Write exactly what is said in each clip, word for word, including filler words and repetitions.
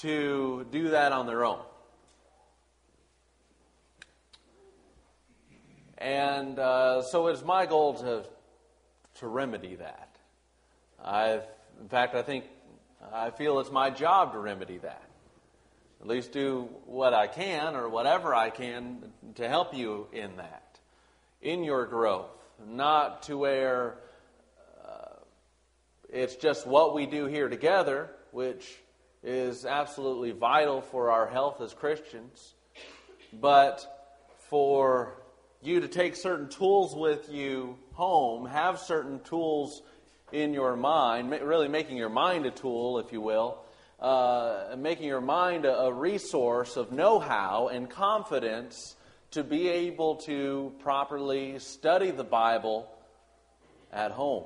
to do that on their own. And uh, so it's my goal to to remedy that. I've, in fact, I think I feel it's my job to remedy that. At least do what I can or whatever I can to help you in that, in your growth. Not to where uh, it's just what we do here together, which is absolutely vital for our health as Christians, but for you to take certain tools with you home, have certain tools in your mind, really making your mind a tool, if you will, uh, making your mind a, a resource of know-how and confidence to be able to properly study the Bible at home.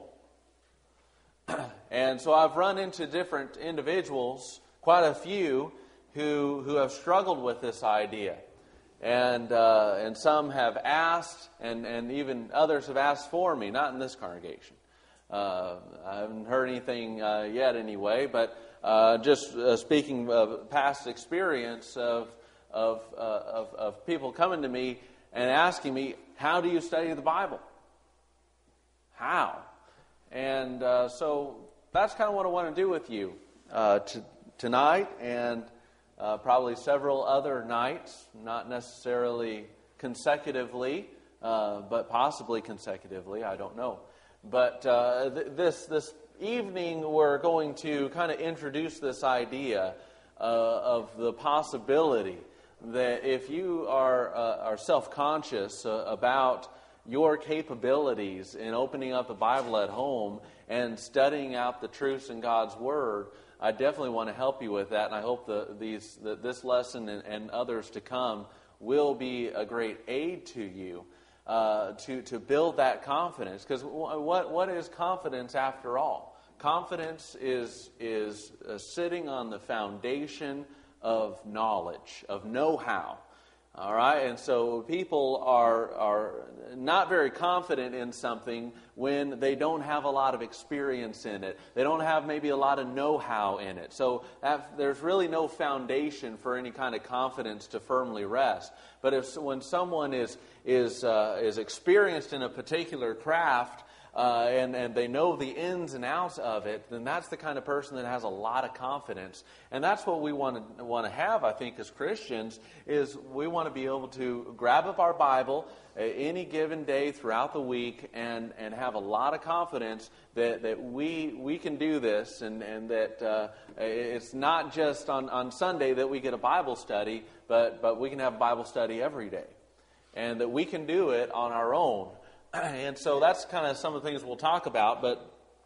And so I've run into different individuals, quite a few, who who have struggled with this idea. And uh, and some have asked, and, and even others have asked for me, not in this congregation. Uh, I haven't heard anything uh, yet anyway, but uh, just uh, speaking of past experience of of, uh, of of people coming to me and asking me, how do you study the Bible? How? And uh, so that's kind of what I want to do with you uh, to, tonight, and Uh, probably several other nights, not necessarily consecutively, uh, but possibly consecutively, I don't know. But uh, th- this this evening we're going to kind of introduce this idea uh, of the possibility that if you are, uh, are self-conscious uh, about your capabilities in opening up the Bible at home and studying out the truths in God's Word, I definitely want to help you with that, and I hope the, these, the, this lesson and, and others to come will be a great aid to you uh, to, to build that confidence. Because what, what is confidence after all? Confidence is, is uh, sitting on the foundation of knowledge, of know-how. All right, and so people are are not very confident in something when they don't have a lot of experience in it. They don't have maybe a lot of know-how in it. So that, there's really no foundation for any kind of confidence to firmly rest. But if when someone is is uh, is experienced in a particular craft, Uh, and, and they know the ins and outs of it, then that's the kind of person that has a lot of confidence. And that's what we want to want to have, I think, as Christians, is we want to be able to grab up our Bible uh, any given day throughout the week and, and have a lot of confidence that, that we we can do this, and, and that uh, it's not just on, on Sunday that we get a Bible study, but, but we can have Bible study every day. And that we can do it on our own. And so that's kind of some of the things we'll talk about, but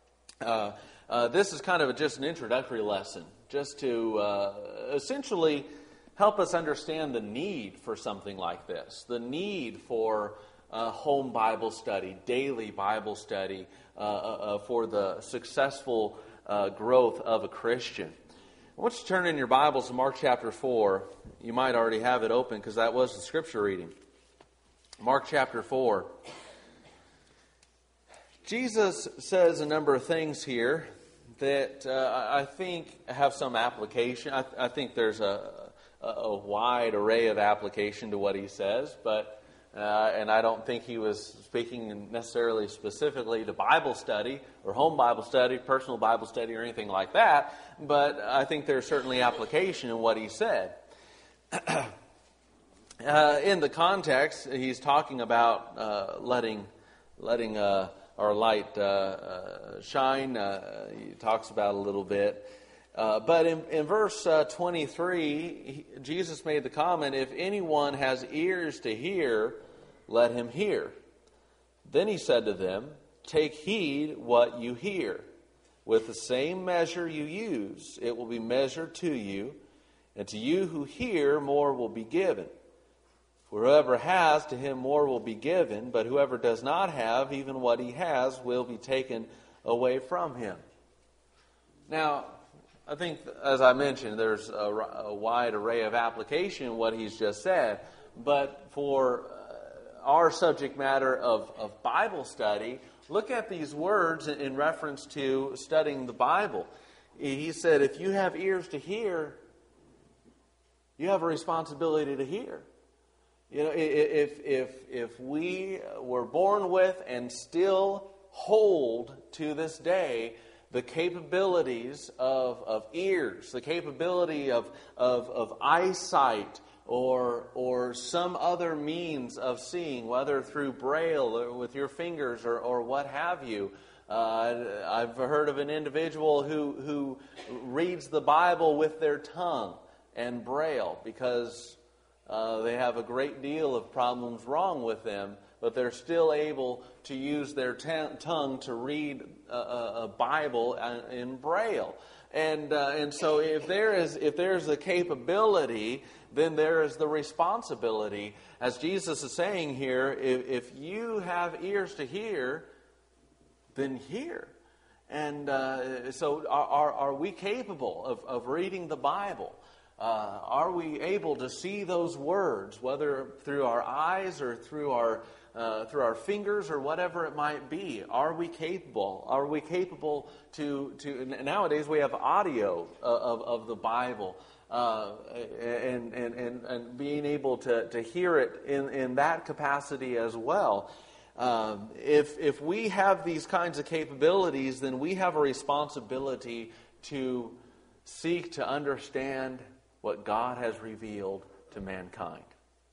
uh, uh, this is kind of just an introductory lesson, just to uh, essentially help us understand the need for something like this, the need for uh, home Bible study, daily Bible study, uh, uh, for the successful uh, growth of a Christian. I want you to turn in your Bibles to Mark chapter four. You might already have it open because that was the scripture reading. Mark chapter four. Jesus says a number of things here that uh, I think have some application. I, I think there's a, a, a wide array of application to what he says, but uh, and I don't think he was speaking necessarily specifically to Bible study or home Bible study, personal Bible study, or anything like that. But I think there's certainly application in what he said. uh, in the context, he's talking about uh, letting letting. Uh, Our light uh, uh, shine. Uh, he talks about a little bit. Uh, but in, in verse uh, twenty-three, he, Jesus made the comment, if anyone has ears to hear, let him hear. Then he said to them, take heed what you hear. With the same measure you use, it will be measured to you, and to you who hear, more will be given. For whoever has, to him more will be given, but whoever does not have, even what he has will be taken away from him. Now, I think, as I mentioned, there's a, a wide array of application in what he's just said. But for uh, our subject matter of, of Bible study, look at these words in, in reference to studying the Bible. He said, if you have ears to hear, you have a responsibility to hear. You know, if if if we were born with and still hold to this day the capabilities of, of ears, the capability of, of, of eyesight, or or some other means of seeing, whether through Braille or with your fingers or, or what have you. Uh, I've heard of an individual who, who reads the Bible with their tongue and Braille because uh, they have a great deal of problems wrong with them, but they're still able to use their t- tongue to read a, a Bible in Braille. And uh, and so if there is if there's a capability, then there is the responsibility. As Jesus is saying here, if, if you have ears to hear, then hear. And uh, so are, are, are we capable of, of reading the Bible? Uh, are we able to see those words, whether through our eyes or through our uh, through our fingers or whatever it might be? Are we capable? Are we capable to to? Nowadays we have audio of, of the Bible, uh, and, and and and being able to, to hear it in, in that capacity as well. Um, if if we have these kinds of capabilities, then we have a responsibility to seek to understand what God has revealed to mankind.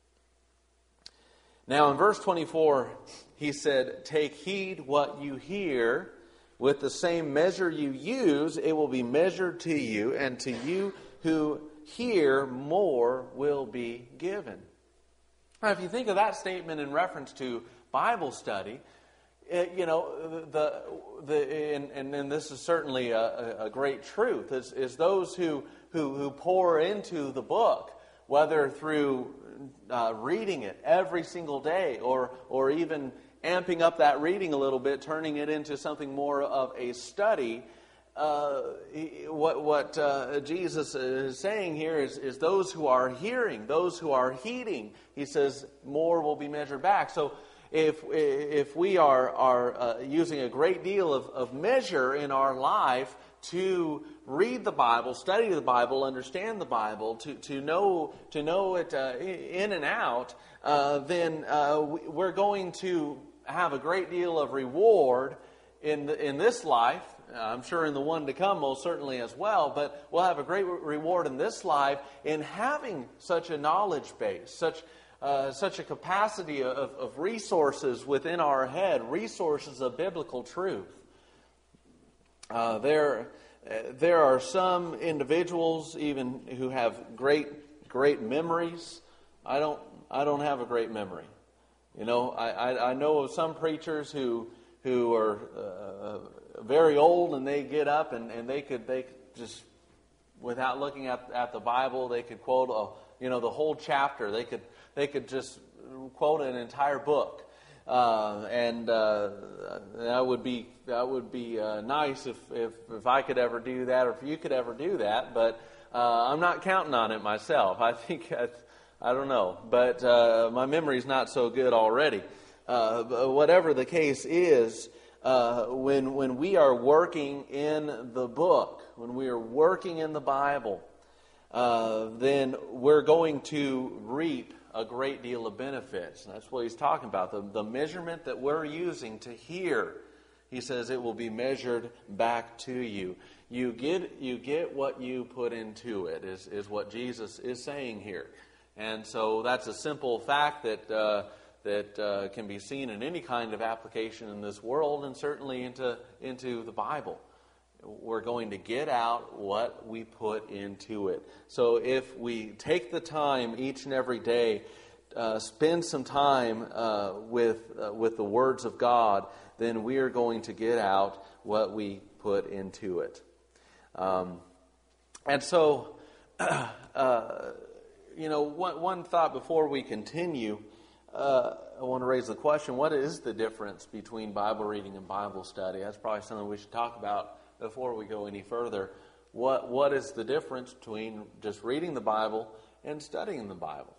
Now in verse twenty-four, he said, "Take heed what you hear. With the same measure you use, it will be measured to you, and to you who hear, more will be given." Now, if you think of that statement in reference to Bible study, it, you know, the the and, and, and this is certainly a, a great truth, is, is those who, who, who pour into the book, whether through uh, reading it every single day or or even amping up that reading a little bit, turning it into something more of a study. Uh, what what uh, Jesus is saying here is, is those who are hearing, those who are heeding, he says, more will be measured back. So if if we are are uh, using a great deal of, of measure in our life to read the Bible, study the Bible, understand the Bible, to to know to know it uh, in and out, uh, then uh, we're going to have a great deal of reward in the, in this life. I'm sure in the one to come most certainly as well, but we'll have a great reward in this life in having such a knowledge base, such uh, such a capacity of, of resources within our head, resources of biblical truth. Uh, there, uh, there are some individuals even who have great great memories. I don't I don't have a great memory. You know, I I, I know of some preachers who who are uh, very old, and they get up and, and they could they could just, without looking at at the Bible, they could quote a, you know the whole chapter. They could they could just quote an entire book, uh, and uh, that would be that would be uh, nice if, if if I could ever do that, or if you could ever do that. But uh, I'm not counting on it myself. I think I, I don't know, but uh, my memory's not so good already. Uh, whatever the case is, uh, when when we are working in the book, when we are working in the Bible, uh, then we're going to reap a great deal of benefits. And that's what he's talking about. The, the measurement that we're using to hear, he says it will be measured back to you. You get you get what you put into it, is, is what Jesus is saying here. And so that's a simple fact that uh, that uh, can be seen in any kind of application in this world, and certainly into into the Bible. We're going to get out what we put into it. So if we take the time each and every day, uh, spend some time uh, with uh, with the words of God, then we are going to get out what we put into it. Um, and so, uh, you know, one, one thought before we continue, uh, I want to raise the question: what is the difference between Bible reading and Bible study? That's probably something we should talk about before we go any further. What what is the difference between just reading the Bible and studying the Bible?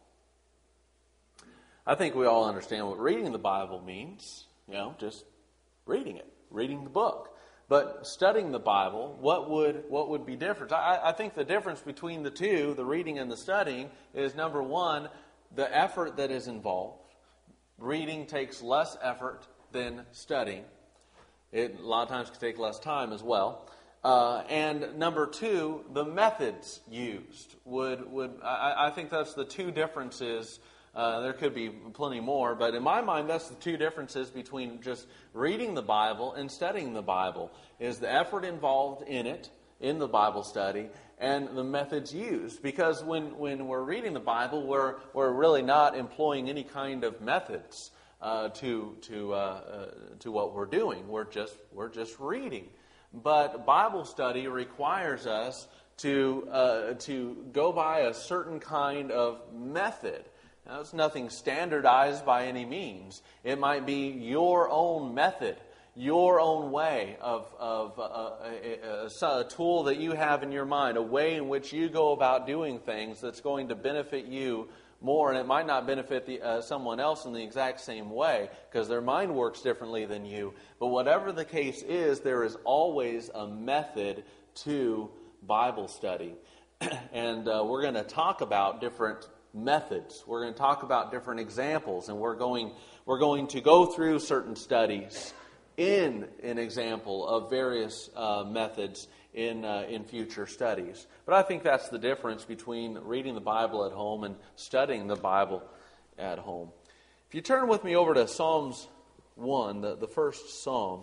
I think we all understand what reading the Bible means. You know, just reading it, reading the book. But studying the Bible, what would what would be different? I, I think the difference between the two, the reading and the studying, is number one, the effort that is involved. Reading takes less effort than studying. It a lot of times can take less time as well. Uh, and number two, the methods used would would I, I think that's the two differences. Uh, there could be plenty more, but in my mind, that's the two differences between just reading the Bible and studying the Bible, is the effort involved in it, in the Bible study, and the methods used. Because when, when we're reading the Bible, we're, we're really not employing any kind of methods uh, to, to, uh, uh, to what we're doing. We're just, we're just reading. But Bible study requires us to, uh, to go by a certain kind of method. Now, it's nothing standardized by any means. It might be your own method, your own way of, of uh, a, a, a tool that you have in your mind, a way in which you go about doing things that's going to benefit you more, and it might not benefit the, uh, someone else in the exact same way because their mind works differently than you. But whatever the case is, there is always a method to Bible study. And uh, we're going to talk about different methods. We're going to talk about different examples, and we're going we're going to go through certain studies in an example of various uh, methods in uh, in future studies. But I think that's the difference between reading the Bible at home and studying the Bible at home. If you turn with me over to Psalms one, the, the first psalm,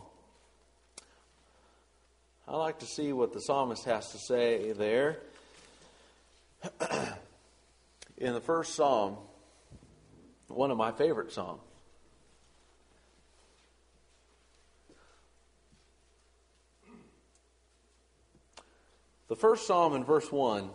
I'd like to see what the psalmist has to say there. In the first psalm, one of my favorite psalms. The first psalm in verse one,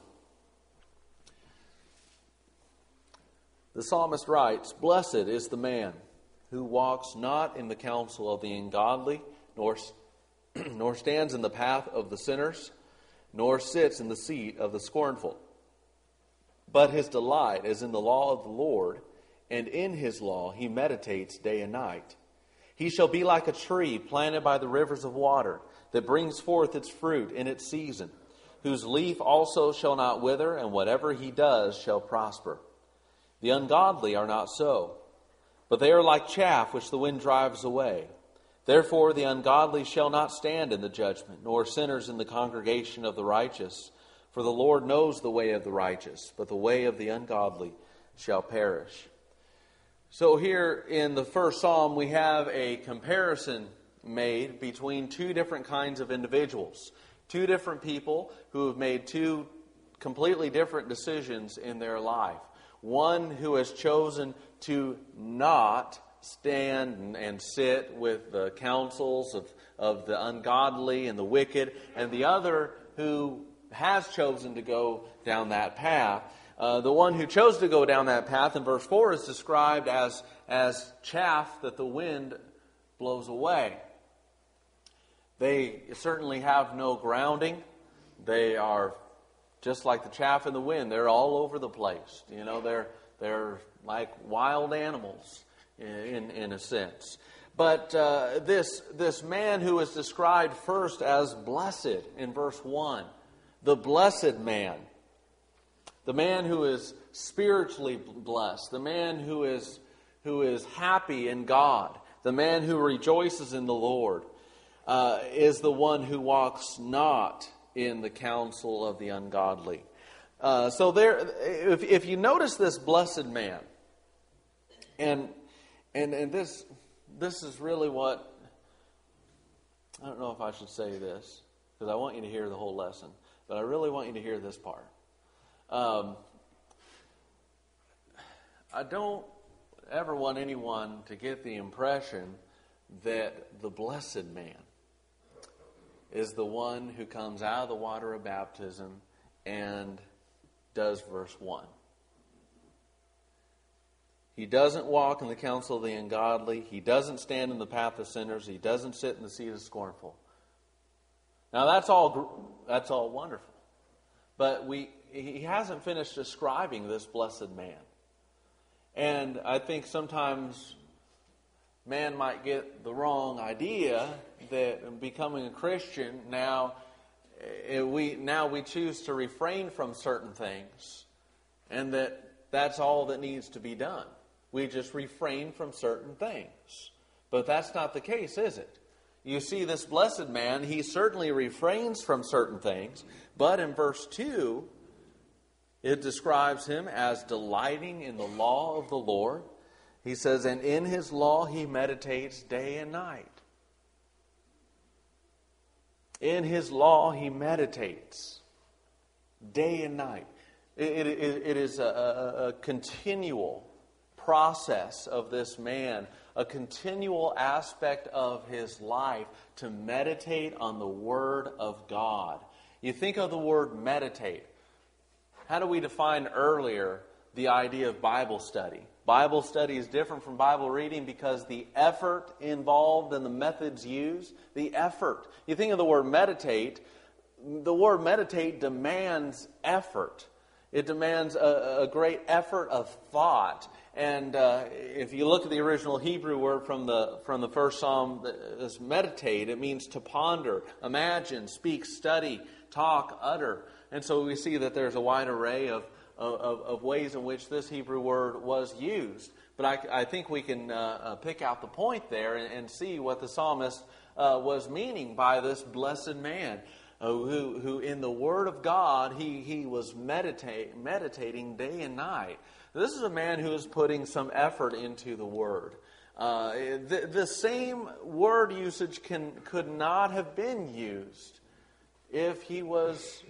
the psalmist writes, "Blessed is the man who walks not in the counsel of the ungodly, nor, nor stands in the path of the sinners, nor sits in the seat of the scornful. But his delight is in the law of the Lord, and in his law he meditates day and night. He shall be like a tree planted by the rivers of water, that brings forth its fruit in its season, whose leaf also shall not wither, and whatever he does shall prosper. The ungodly are not so, but they are like chaff which the wind drives away. Therefore the ungodly shall not stand in the judgment, nor sinners in the congregation of the righteous. For the Lord knows the way of the righteous, but the way of the ungodly shall perish." So here in the first psalm, we have a comparison made between two different kinds of individuals. Two different people who have made two completely different decisions in their life. One who has chosen to not stand and, and sit with the counsels of, of the ungodly and the wicked, and the other who has chosen to go down that path. Uh, the one who chose to go down that path in verse four is described as, as chaff that the wind blows away. They certainly have no grounding. They are just like the chaff in the wind. They're all over the place. You know, they're they're like wild animals in, in a sense. But uh, this this man who is described first as blessed in verse one, the blessed man, the man who is spiritually blessed, the man who is who is happy in God, the man who rejoices in the Lord, uh, is the one who walks not in the counsel of the ungodly. Uh, so there, if, if you notice this blessed man, and and and this this is really what, I don't know if I should say this because I want you to hear the whole lesson, but I really want you to hear this part. Um, I don't ever want anyone to get the impression that the blessed man is the one who comes out of the water of baptism and does verse one. He doesn't walk in the counsel of the ungodly. He doesn't stand in the path of sinners. He doesn't sit in the seat of the scornful. Now that's all that's all wonderful. But we he hasn't finished describing this blessed man. And I think sometimes man might get the wrong idea that becoming a Christian, now eh, we now we choose to refrain from certain things, and that that's all that needs to be done. We just refrain from certain things. But that's not the case, is it? You see, this blessed man, he certainly refrains from certain things, but in verse two, it describes him as delighting in the law of the Lord. He says, and in his law he meditates day and night. In his law he meditates day and night. It, it, it is a, a, a continual process of this man, a continual aspect of his life to meditate on the Word of God. You think of the word meditate. How do we define earlier the idea of Bible study? Bible study is different from Bible reading because the effort involved and the methods used, the effort. You think of the word meditate, the word meditate demands effort. It demands a, a great effort of thought. And uh, if you look at the original Hebrew word from the from the first psalm, is meditate. It means to ponder, imagine, speak, study, talk, utter. And so we see that there's a wide array of, of, of ways in which this Hebrew word was used. But I, I think we can uh, uh, pick out the point there and, and see what the psalmist uh, was meaning by this blessed man. Uh, who, who in the Word of God, he, he was meditate, meditating day and night. This is a man who is putting some effort into the Word. Uh, the, the same word usage can could not have been used if he was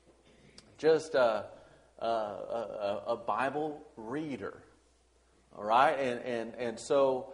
just a, a, a, a Bible reader. All right? And, and, and so...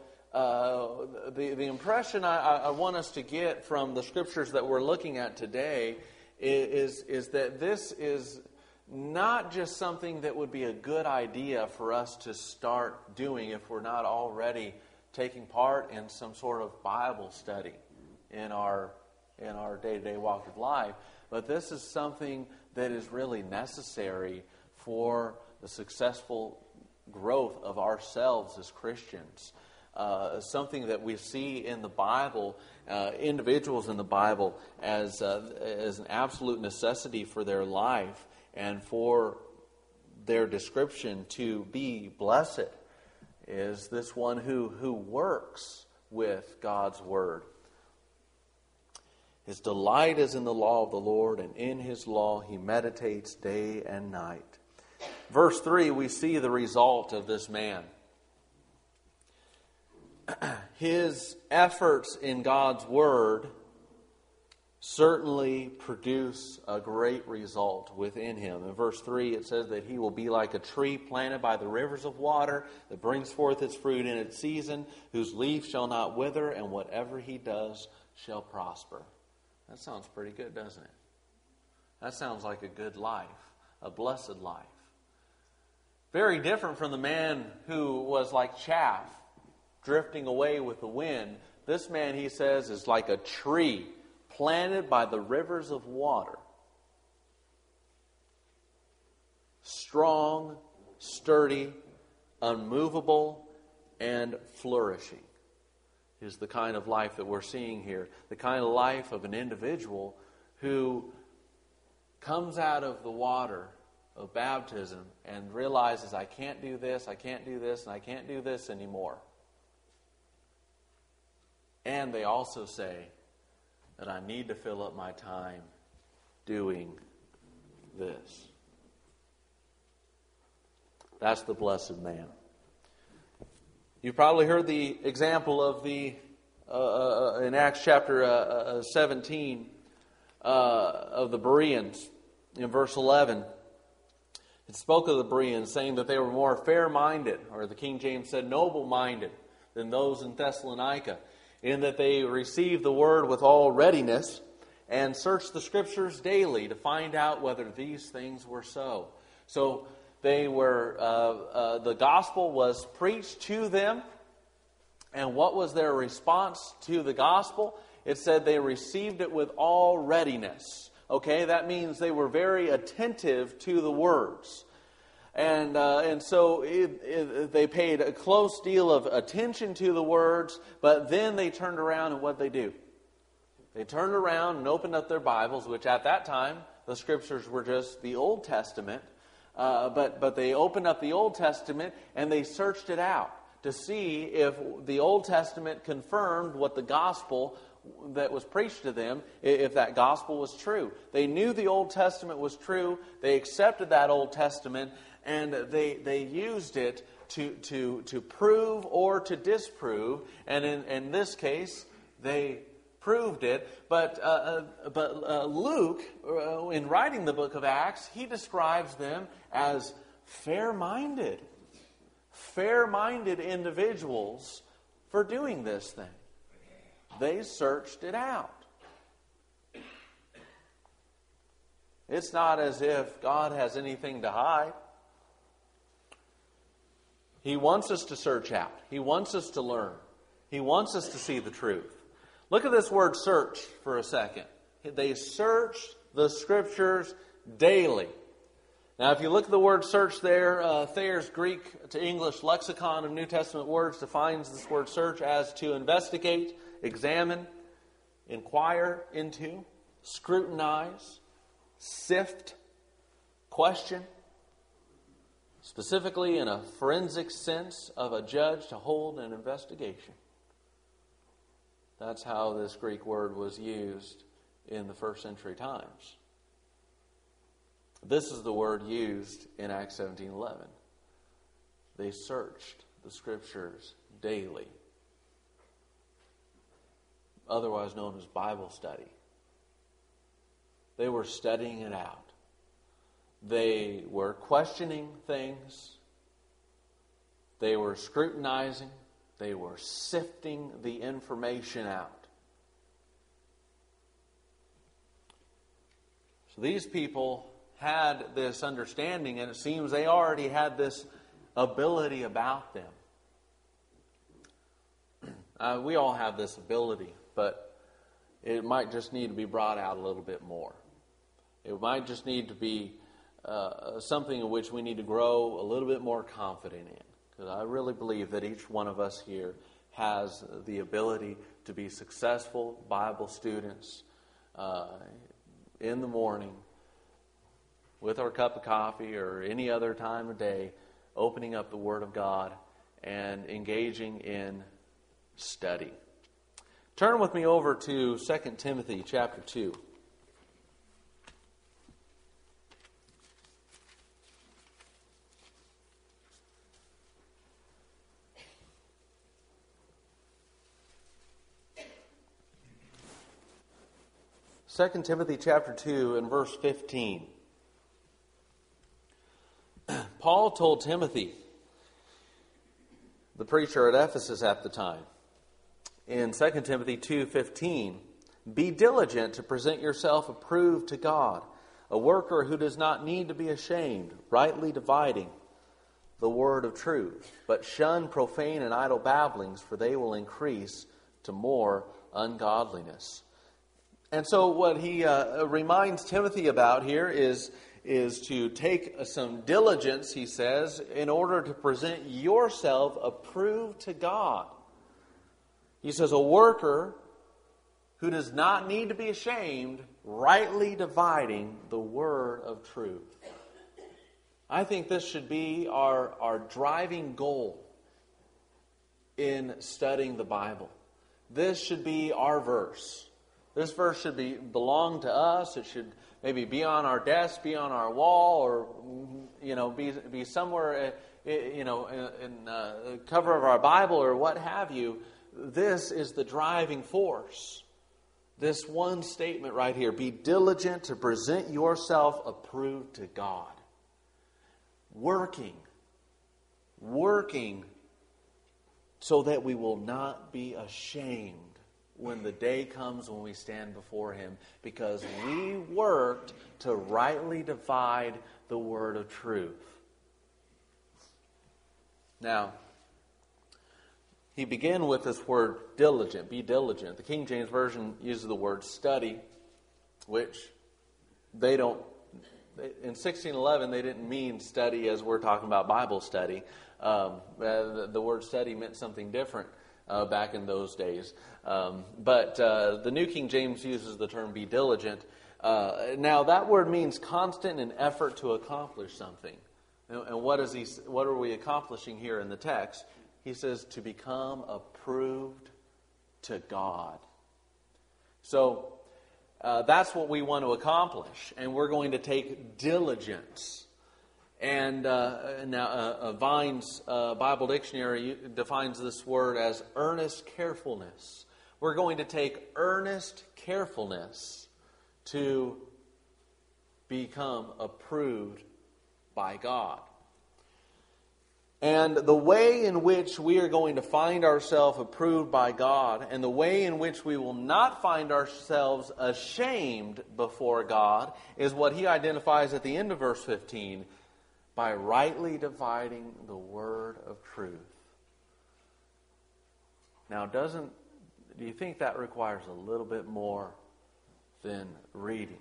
Uh, the, the impression I, I want us to get from the scriptures that we're looking at today is, is that this is not just something that would be a good idea for us to start doing if we're not already taking part in some sort of Bible study in our, in our day-to-day walk of life. But this is something that is really necessary for the successful growth of ourselves as Christians. Uh, something that we see in the Bible, uh, individuals in the Bible, as uh, as an absolute necessity for their life and for their description to be blessed, is this one who, who works with God's Word. His delight is in the law of the Lord, and in His law he meditates day and night. Verse three, we see the result of this man. His efforts in God's Word certainly produce a great result within him. In verse three it says that he will be like a tree planted by the rivers of water that brings forth its fruit in its season, whose leaf shall not wither, and whatever he does shall prosper. That sounds pretty good, doesn't it? That sounds like a good life, a blessed life. Very different from the man who was like chaff, drifting away with the wind. This man, he says, is like a tree planted by the rivers of water. Strong, sturdy, unmovable, and flourishing is the kind of life that we're seeing here. The kind of life of an individual who comes out of the water of baptism and realizes, I can't do this, I can't do this, and I can't do this anymore. And they also say that I need to fill up my time doing this. That's the blessed man. You've probably heard the example of the, uh, in Acts chapter uh, seventeen, uh, of the Bereans. In verse eleven, it spoke of the Bereans, saying that they were more fair-minded, or the King James said noble-minded, than those in Thessalonica, in that they received the word with all readiness and searched the Scriptures daily to find out whether these things were so. So they were, uh, uh, the gospel was preached to them, and what was their response to the gospel? It said they received it with all readiness. Okay, that means they were very attentive to the words. And uh, and so it, it, they paid a close deal of attention to the words, but then they turned around and what they do? They turned around and opened up their Bibles, which at that time, the Scriptures were just the Old Testament. Uh, but, but they opened up the Old Testament and they searched it out to see if the Old Testament confirmed what the gospel that was preached to them, if that gospel was true. They knew the Old Testament was true. They accepted that Old Testament, and they they used it to to to prove or to disprove. And in, in this case, they proved it. But uh, but uh, Luke, uh, in writing the book of Acts, he describes them as fair-minded, fair-minded individuals for doing this thing. They searched it out. It's not as if God has anything to hide. He wants us to search out. He wants us to learn. He wants us to see the truth. Look at this word search for a second. They searched the Scriptures daily. Now, if you look at the word search there, uh, Thayer's Greek to English lexicon of New Testament words defines this word search as to investigate, examine, inquire into, scrutinize, sift, question, specifically in a forensic sense of a judge to hold an investigation. That's how this Greek word was used in the first century times. This is the word used in Acts seventeen eleven. They searched the Scriptures daily, otherwise known as Bible study. They were studying it out. They were questioning things. They were scrutinizing. They were sifting the information out. So these people had this understanding, and it seems they already had this ability about them. Uh, we all have this ability, but it might just need to be brought out a little bit more. It might just need to be uh, something in which we need to grow a little bit more confident in. Because I really believe that each one of us here has the ability to be successful Bible students uh, in the morning with our cup of coffee or any other time of day, opening up the Word of God and engaging in study. Turn with me over to Second Timothy chapter two. Second Timothy chapter two and verse fifteen. Paul told Timothy, the preacher at Ephesus at the time, in Second Timothy two fifteen, "Be diligent to present yourself approved to God, a worker who does not need to be ashamed, rightly dividing the word of truth. But shun profane and idle babblings, for they will increase to more ungodliness." And so what he uh, reminds Timothy about here is, is to take some diligence, he says, in order to present yourself approved to God. He says, a worker who does not need to be ashamed, rightly dividing the word of truth. I think this should be our, our driving goal in studying the Bible. This should be our verse. This verse should be belong to us. It should maybe be on our desk, be on our wall, or you know, be be somewhere, you know, in the cover of our Bible or what have you. This is the driving force. This one statement right here: be diligent to present yourself approved to God. Working, working, so that we will not be ashamed when the day comes when we stand before Him, because we worked to rightly divide the word of truth. Now, he began with this word diligent, be diligent. The King James Version uses the word study, which they don't in sixteen eleven, they didn't mean study as we're talking about Bible study. Um, the, the word study meant something different uh, back in those days. Um, but uh, the New King James uses the term be diligent. Uh, now, that word means constant in effort to accomplish something. And, and what is he? What are we accomplishing here in the text? He says to become approved to God. So uh, that's what we want to accomplish, and we're going to take diligence. And uh, now, uh, uh, Vine's uh, Bible Dictionary defines this word as earnest carefulness. We're going to take earnest carefulness to become approved by God. And the way in which we are going to find ourselves approved by God, and the way in which we will not find ourselves ashamed before God, is what he identifies at the end of verse fifteen, by rightly dividing the word of truth. Now, doesn't do you think that requires a little bit more than reading?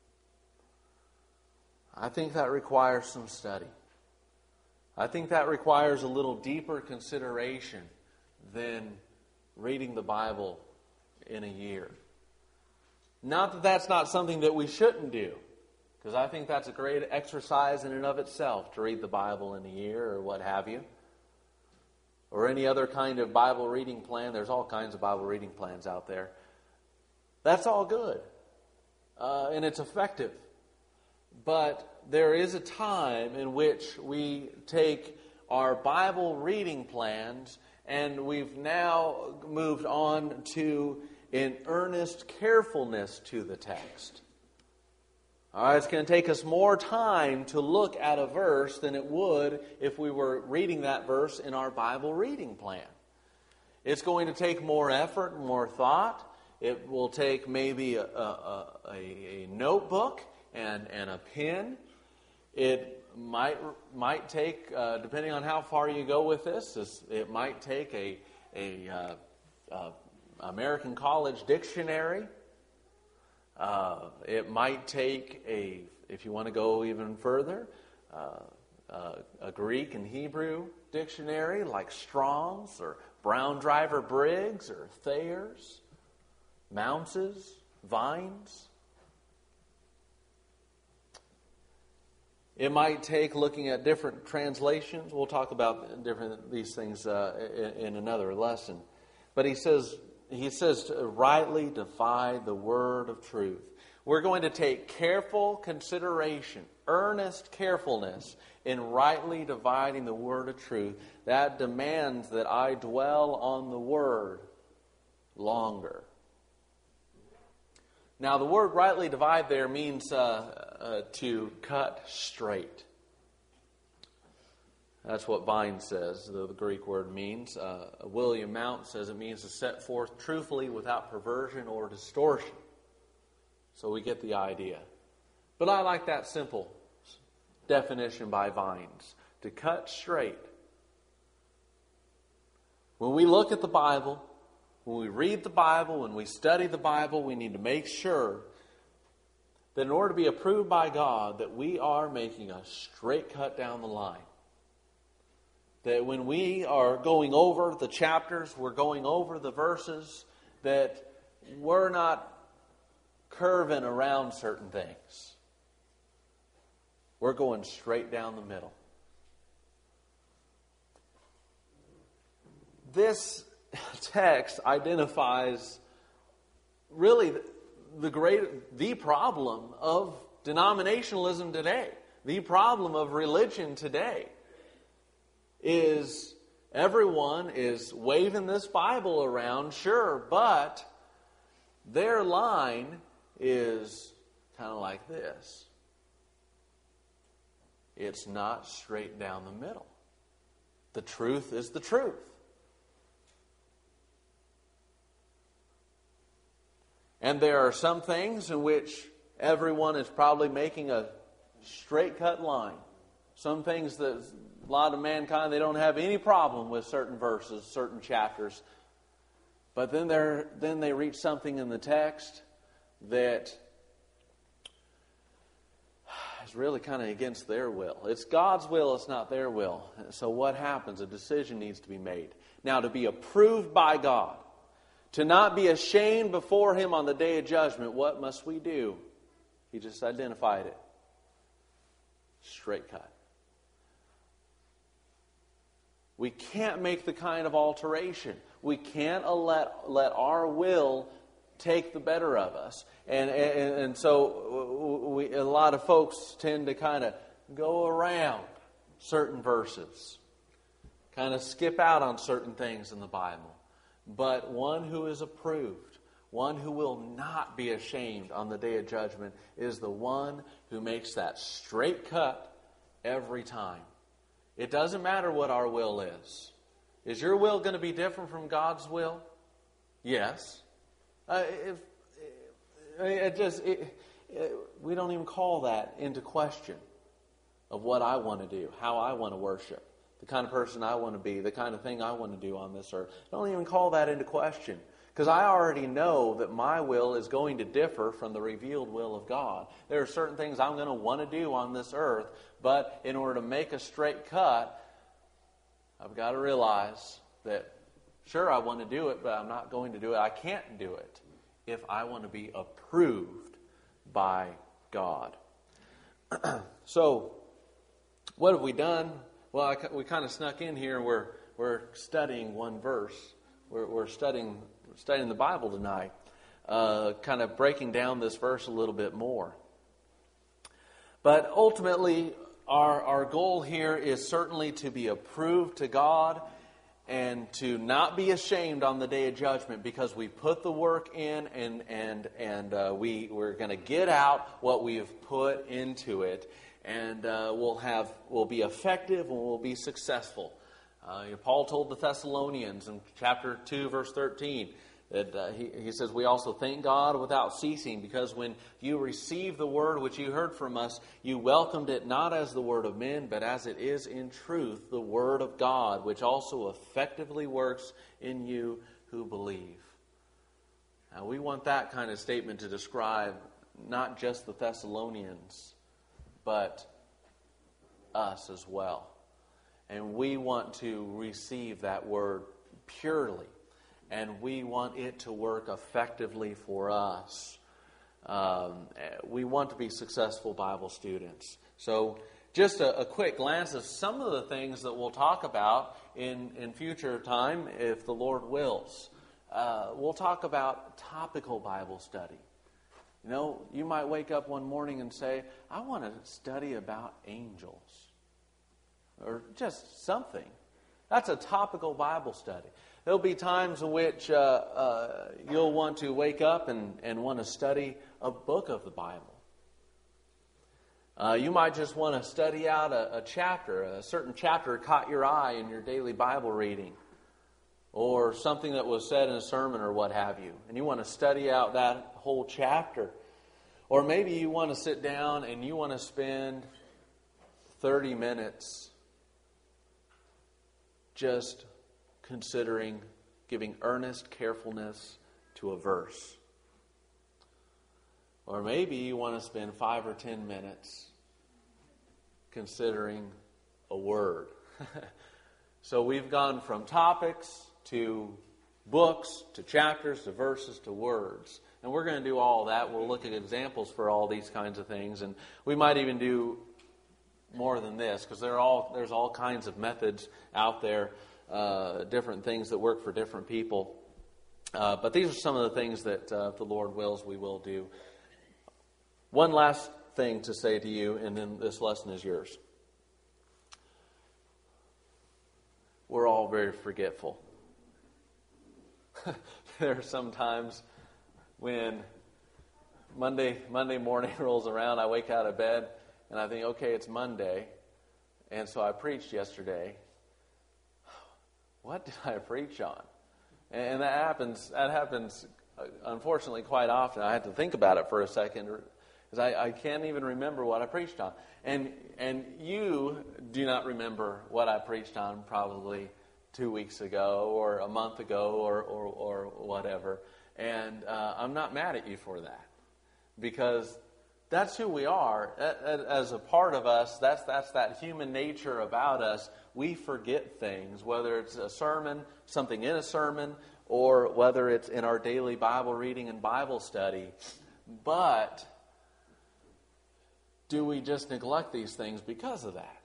I think that requires some study. I think that requires a little deeper consideration than reading the Bible in a year. Not that that's not something that we shouldn't do, because I think that's a great exercise in and of itself to read the Bible in a year or what have you. Or any other kind of Bible reading plan. There's all kinds of Bible reading plans out there. That's all good. Uh, and it's effective. But there is a time in which we take our Bible reading plans and we've now moved on to an earnest carefulness to the text. All right, it's going to take us more time to look at a verse than it would if we were reading that verse in our Bible reading plan. It's going to take more effort and more thought. It will take maybe a, a, a, a notebook and, and a pen. It might might take, uh, depending on how far you go with this, it might take a, a uh, uh, American College dictionary. Uh, it might take a, if you want to go even further, uh, uh, a Greek and Hebrew dictionary like Strong's or Brown Driver Briggs or Thayer's, Mounce's, Vine's. It might take looking at different translations. We'll talk about different these things uh, in, in another lesson. But he says he says to rightly divide the word of truth. We're going to take careful consideration, earnest carefulness in rightly dividing the word of truth. That demands that I dwell on the word longer. Now, the word rightly divide there means uh, uh, to cut straight. That's what Vine says, the, the Greek word means. Uh, William Mount says it means to set forth truthfully without perversion or distortion. So we get the idea. But I like that simple definition by Vines. To cut straight. When we look at the Bible, when we read the Bible, when we study the Bible, we need to make sure that in order to be approved by God, that we are making a straight cut down the line. That when we are going over the chapters, we're going over the verses, that we're not curving around certain things. We're going straight down the middle. This text identifies really the great the problem of denominationalism today. The problem of religion today is everyone is waving this Bible around, sure, but their line is kind of like this. It's not straight down the middle. The truth is the truth. And there are some things in which everyone is probably making a straight cut line. Some things that a lot of mankind, they don't have any problem with certain verses, certain chapters. But then they then they reach something in the text that is really kind of against their will. It's God's will, it's not their will. So what happens? A decision needs to be made. Now, to be approved by God, to not be ashamed before Him on the day of judgment, what must we do? He just identified it. Straight cut. We can't make the kind of alteration. We can't let, let our will take the better of us. And, and, and so we, a lot of folks tend to kind of go around certain verses, kind of skip out on certain things in the Bible. But one who is approved, one who will not be ashamed on the day of judgment, is the one who makes that straight cut every time. It doesn't matter what our will is. Is your will going to be different from God's will? Yes. Uh, if, it just it, it, we don't even call that into question of what I want to do, how I want to worship, the kind of person I want to be, the kind of thing I want to do on this earth. Don't even call that into question, because I already know that my will is going to differ from the revealed will of God. There are certain things I'm going to want to do on this earth, but in order to make a straight cut, I've got to realize that, sure, I want to do it, but I'm not going to do it. I can't do it if I want to be approved by God. So, what have we done? Well, I, we kind of snuck in here. We're we're studying one verse. We're, we're studying studying the Bible tonight, uh, kind of breaking down this verse a little bit more. But ultimately, our our goal here is certainly to be approved to God and to not be ashamed on the day of judgment, because we put the work in, and and and uh, we we're going to get out what we have put into it, and uh, we'll have we'll be effective and we'll be successful. Uh, Paul told the Thessalonians in chapter two, verse thirteen, that uh, he, he says, we also thank God without ceasing, because when you received the word which you heard from us, you welcomed it not as the word of men, but as it is in truth the word of God, which also effectively works in you who believe. Now, we want that kind of statement to describe not just the Thessalonians, but us as well. And we want to receive that word purely. And we want it to work effectively for us. Um, we want to be successful Bible students. So just a, a quick glance of some of the things that we'll talk about in, in future time, if the Lord wills. Uh, we'll talk about topical Bible study. You know, you might wake up one morning and say, I want to study about angels. Or just something. That's a topical Bible study. There'll be times in which uh, uh, you'll want to wake up and, and want to study a book of the Bible. Uh, you might just want to study out a, a chapter. A certain chapter caught your eye in your daily Bible reading, or something that was said in a sermon or what have you. And you want to study out that whole chapter. Or maybe you want to sit down and you want to spend thirty minutes just considering giving earnest carefulness to a verse. Or maybe you want to spend five or ten minutes considering a word. So we've gone from topics to books to chapters to verses to words. And we're going to do all that. We'll look at examples for all these kinds of things. And we might even do more than this, because there are all, there's all kinds of methods out there. Uh, different things that work for different people. Uh, but these are some of the things that, uh, if the Lord wills, we will do. One last thing to say to you, and then this lesson is yours. We're all very forgetful. There are some times when Monday, Monday morning rolls around, I wake out of bed, and I think, okay, it's Monday, and so I preached yesterday. What did I preach on? And that happens, that happens, unfortunately, quite often. I had to think about it for a second, because I, I can't even remember what I preached on. And and you do not remember what I preached on probably two weeks ago, or a month ago, or, or, or whatever. And uh, I'm not mad at you for that, because that's who we are. As a part of us, that's, that's that human nature about us. We forget things, whether it's a sermon, something in a sermon, or whether it's in our daily Bible reading and Bible study. But do we just neglect these things because of that?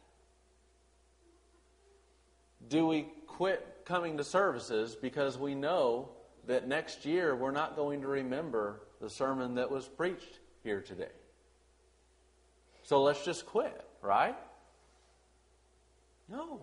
Do we quit coming to services because we know that next year we're not going to remember the sermon that was preached here today? So let's just quit, right? No.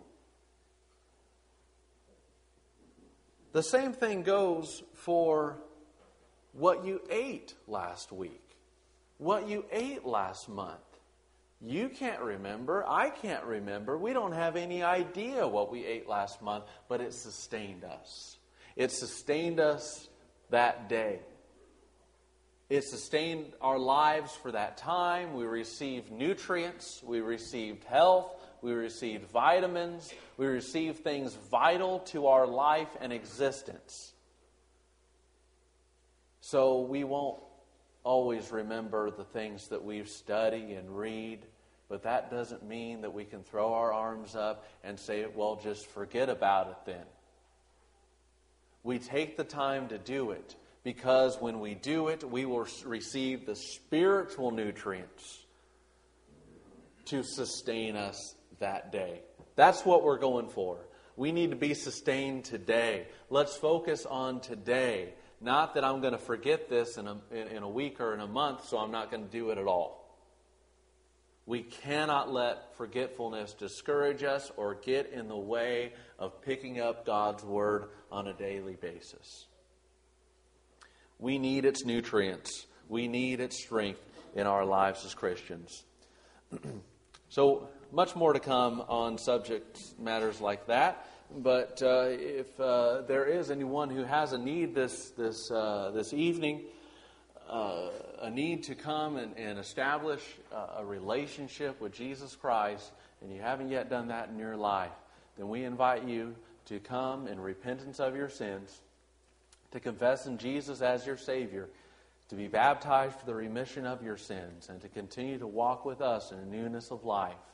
The same thing goes for what you ate last week, what you ate last month. You can't remember. I can't remember. We don't have any idea what we ate last month, but it sustained us. It sustained us that day. It sustained our lives for that time. We received nutrients. We received health. We received vitamins. We received things vital to our life and existence. So we won't always remember the things that we study and read, but that doesn't mean that we can throw our arms up and say, well, just forget about it then. We take the time to do it, because when we do it, we will receive the spiritual nutrients to sustain us that day. That's what we're going for. We need to be sustained today. Let's focus on today. Not that I'm going to forget this in a, in a week or in a month, so I'm not going to do it at all. We cannot let forgetfulness discourage us or get in the way of picking up God's Word on a daily basis. We need its nutrients. We need its strength in our lives as Christians. So, much more to come on subject matters like that. But uh, if uh, there is anyone who has a need this this uh, this evening, uh, a need to come and, and establish a, a relationship with Jesus Christ, and you haven't yet done that in your life, then we invite you to come in repentance of your sins, to confess in Jesus as your Savior, to be baptized for the remission of your sins, and to continue to walk with us in a newness of life.